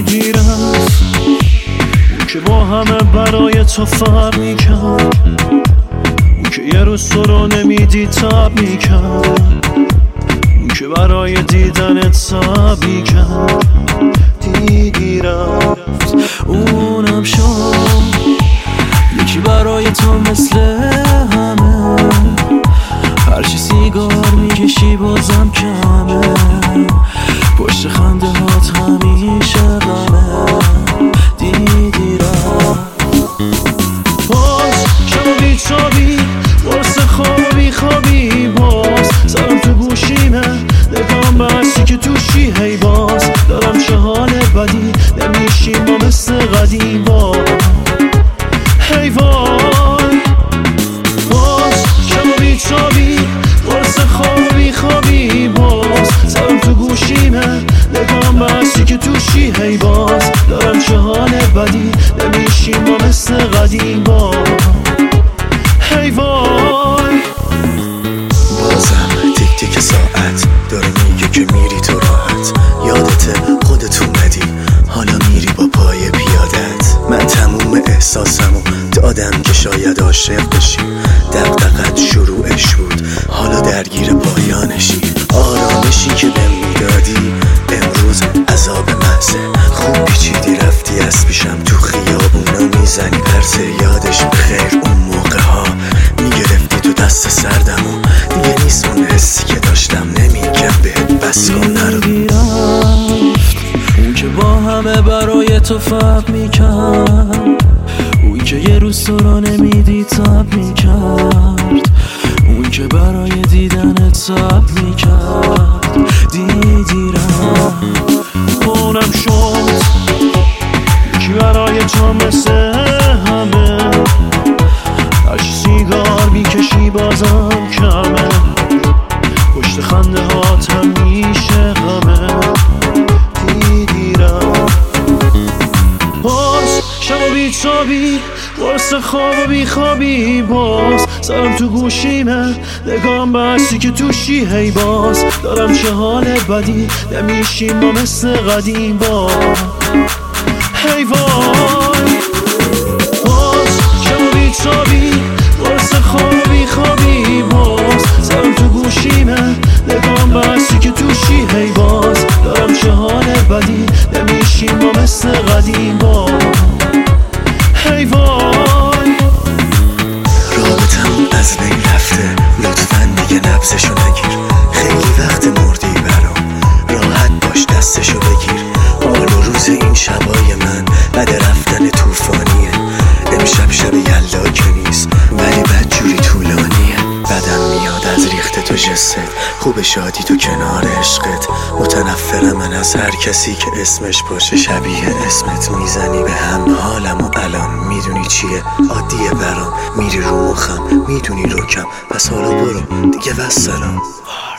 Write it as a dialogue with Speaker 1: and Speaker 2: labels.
Speaker 1: دیر است، اون که با همه برای تو فرق میکرد، اون که یه روز تو رو نمیدید تب میکرد، اون که برای دیدنت تب میکرد. دیدی رفت اونم شد یکی برای تو مثل همه، هرچی سیگار میکشی بازم کمه، پشت خنده هات همیشه غمه. دیدی رفت باز شب بیتابی واسه خواب بیخوابی، باز سرم تو گوشیمه نگام بسی که توشی، هی باز دارم چه حال بدی نمیشیم ما مثل قدیم. باز هی وای باز شب بیتابی واسه خواب بیخوابی، باز سرم تو گوشیمه نگام بسی که توشی، هی باز دارم چه حال بدی نمیشیم ما مثل قدیم. باز هی وای
Speaker 2: بازم تیک تیک ساعت داره میگه که میری تو راحت، یادت خودت اومدی حالا میری با پای پیادت. من تموم احساسمو دادم که شاید عاشق بشی، دغدغت شروعش بود حالا درگیر پایانشی. آرامشی که بهم میدادی امروز عذاب محضه، خوب پیچیدی رفتی از پیشم تو خیابونا میزنی پرسه. یادش بخیر اون موقع ها میگرفتی تو دست سردمو، دیگه نیست اون حسی که داشتم نمیگم بهت بس کن نرو.
Speaker 1: اون که با همه برای تو فرق میکرد، اون که یه روز تو را نمیدید تب میکرد، اون که برای دیدنت تب میکرد. دیدی رفت اونم شد یکی برای تو مثل همه، هرچی سیگار میکشی بازم کمه، پشت خنده هات همیشه غمه. دیدی رفت باز شب بیتابی واسه خواب بیخوابی، باز سرم تو گوشیمه نگام بسی که توشی، هی باز دارم چه حال بدی نمیشیم ما مثل قدیم. باز هی وای باز شب بیتابی واسه خواب بیخوابی، باز سرم تو گوشیمه نگام بسی که توشی، هی باز دارم چه حال بدی نمیشیم ما مثل قدیم. باز هی وای
Speaker 2: رابطمون از بین رفته لطفاً دیگه نبضشو نگیر، خیلی وقت مردی برام راحت باش دستشو بگیر. حال و روز این شبای من بعد رفتن طوفانیه، امشب شب یلدا که نیست ولی بدجوری طولانیه. بدم میاد از ریخت تو جست، خوب شادی تو کنار عشقت. متنفرم من از هر کسی که اسمش باشه شبیه اسمت، میزنی به هم حالم و الان میدونی چیه عادیه برام، میری رو مخم میدونی روکم، پس حالا برو دیگه و سلام.